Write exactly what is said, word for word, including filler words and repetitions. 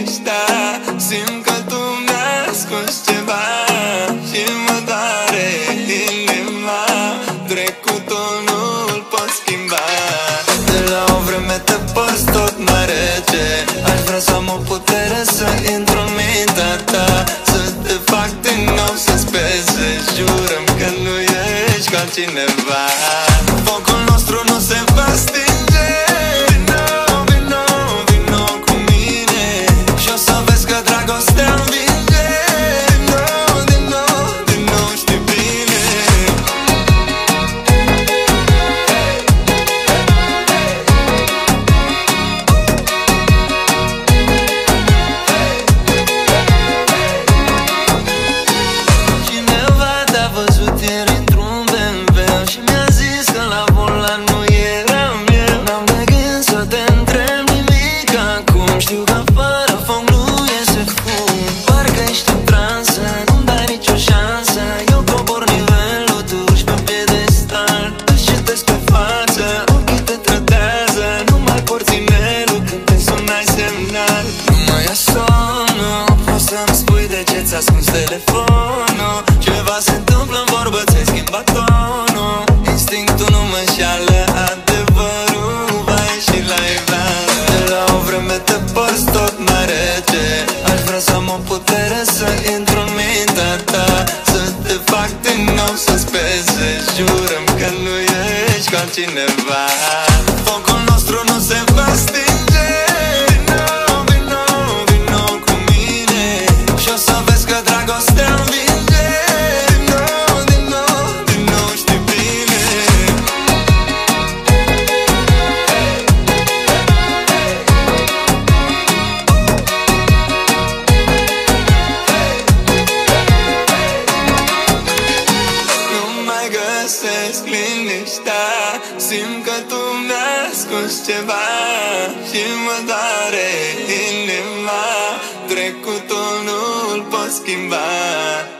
liniștea. Simt că tu mi-ai ascuns ceva și mă doare inima. Trecutul nu-l pot schimba. De la o vreme te porți tot mai rece. Aș vrea să am o putere să intru în mintea ta, să te fac din nou să-ți pese. Jurăm că nu ești ca cineva. Focul nostru nu se va stinge. Vino, vino, vino cu mine și o să vezi că dragostea învinge. Vino, din nou, din nou, știi bine. Cineva te-a văzut ieri într-un B M W și mi-a zis că la volan nu eram eu. N-am de gând să te întreb nimic acum. Știu că fără foc nu iese fum. Parcă ești în transă, nu-mi dai nicio șansă. Eu cobor nivelul, tu urci pe piedestal. Îți citesc pe față, ochii te trădează. Nu mai porți inelul când te sunai semnal. Nu mai ia somnul, poți să-mi spui de ce ți-a ascuns telefonul. Ceva se întâmplă în vorbă, ți-ai schimbat tonul. Instinctul nu mă înșeală, adevărul va ieși la iveală. De la o vreme te porți tot mai rece. Aș vrea să am o putere să intru în mintea ta, să te fac din nou să-ți pese. Jurăm că nu ești ca cineva. Focul nostru nu se va stinge. Vino, vino, vino cu mine și o să vezi că dragostea învinge. Vino, din nou, din nou, știi bine. Nu mai găsesc liniștea. Simt că tu mi-ai ascuns ceva și mă doare inima. Trecutul nu-l pot schimba.